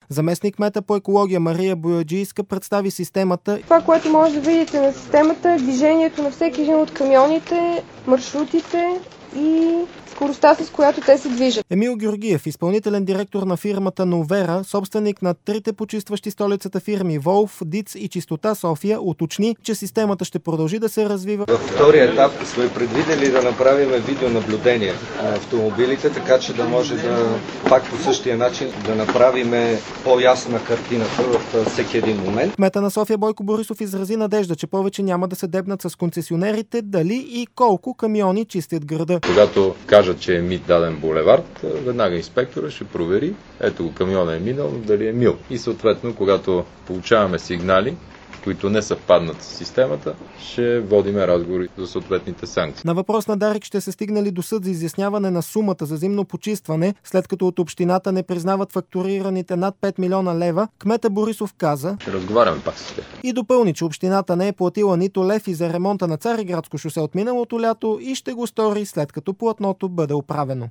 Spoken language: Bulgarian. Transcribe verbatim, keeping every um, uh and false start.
Заместник-кмета по екология Мария Бояджийска представи системата. Това, което може да видите на системата, е движението на всеки един от камионите, маршрутите и скоростта, с която те се движат. Емил Георгиев, изпълнителен директор на фирмата Новера, собственик на трите почистващи столицата фирми Волф, Диц и Чистота София, уточни, че системата ще продължи да се развива. Във втория етап сме предвидели да направим видеонаблюдение на автомобилите, така че да може да пак по същия начин да направим по-ясна картината във всеки един момент. Кмета на София Бойко Борисов изрази надежда, че повече няма да се дебнат с концесионерите дали и колко камиони чистят града. Когато кажат, че е мит даден булевард, веднага инспектора ще провери, ето го камиона е минал, дали е мил. И съответно, когато получаваме сигнали, които не съвпаднат с системата, ще водиме разговори за съответните санкции. На въпрос на Дарик ще се стигне ли до съд за изясняване на сумата за зимно почистване, след като от общината не признават фактурираните над пет милиона лева, кмета Борисов каза, ще разговаряме пак с тях. И допълни, че общината не е платила нито лев и за ремонта на Цариградско шосе от миналото лято и ще го стори след като платното бъде оправено.